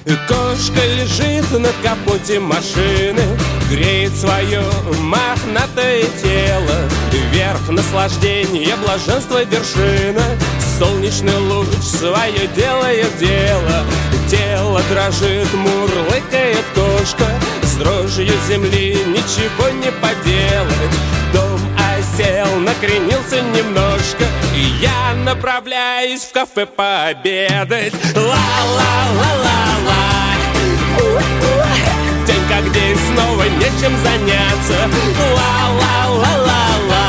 Кошка лежит на капоте машины, греет свое мохнатое тело. Вверх наслаждение, блаженство вершина. Солнечный луч свое делает дело. Тело дрожит, мурлыкает кошка. С дрожью земли ничего не поделать. Дом осел, накренился немножко, и я направляюсь в кафе пообедать. Ла-ла-ла-ла-ла. День как день, снова нечем заняться. Ла-ла-ла-ла-ла.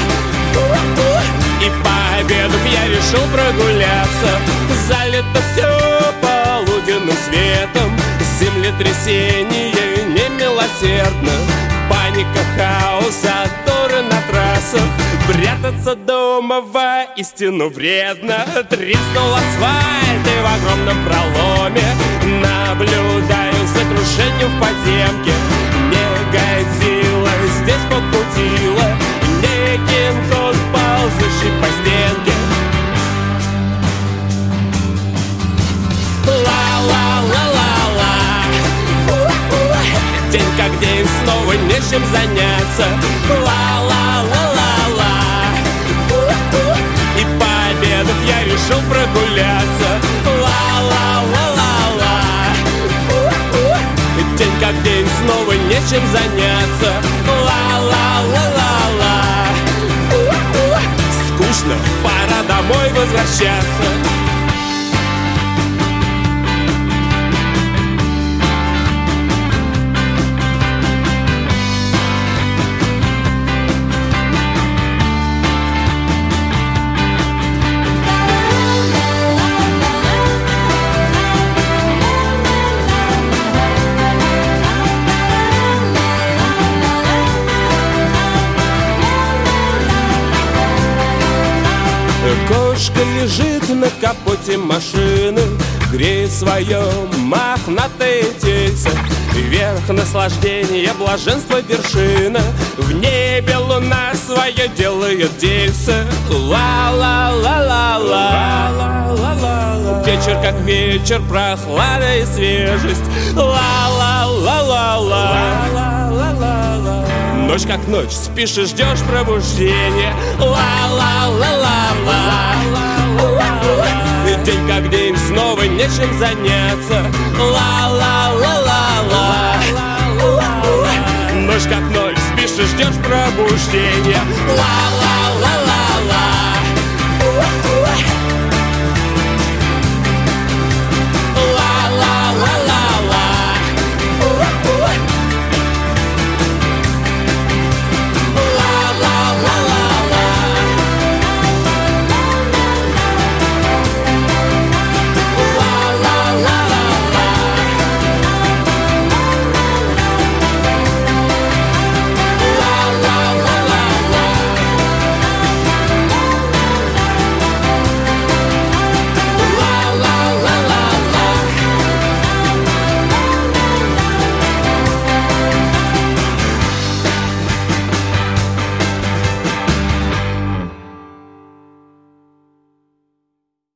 И пообедав я решил прогуляться. Залито все полуденным светом. Землетрясение немилосердно. Паника, хаос, заторы на трассах. Прятаться дома воистину вредно. Треснул асфальт и в огромном проломе наблюдаю за крушением в подземке. Не годило, здесь покутило. Не Кинг-Конг, ползущий по стенке. Ла-ла-ла-ла-ла. День как день, снова нечем заняться. Ла-ла-ла-ла-ла. И пообедав я решил прогуляться. Ла-ла-ла-ла-ла. День как день, снова нечем заняться. Ла-ла-ла-ла-ла. Скучно, пора домой возвращаться. Кошка лежит на капоте машины, греет свое мохнатое тельце. Вверх наслаждение, блаженство вершина. В небе луна свое делает дельце. Ла-ла-ла-ла-ла. Вечер как вечер, прохлада и свежесть. Ла-ла-ла-ла-ла. Ночь как ночь, спишь и ждешь пробуждения. Ла-ла-ла-ла-ла. День как день, снова нечем заняться. Ла-ла-ла-ла-ла. Ночь как ночь, спишь и ждешь пробуждения. Ла-ла.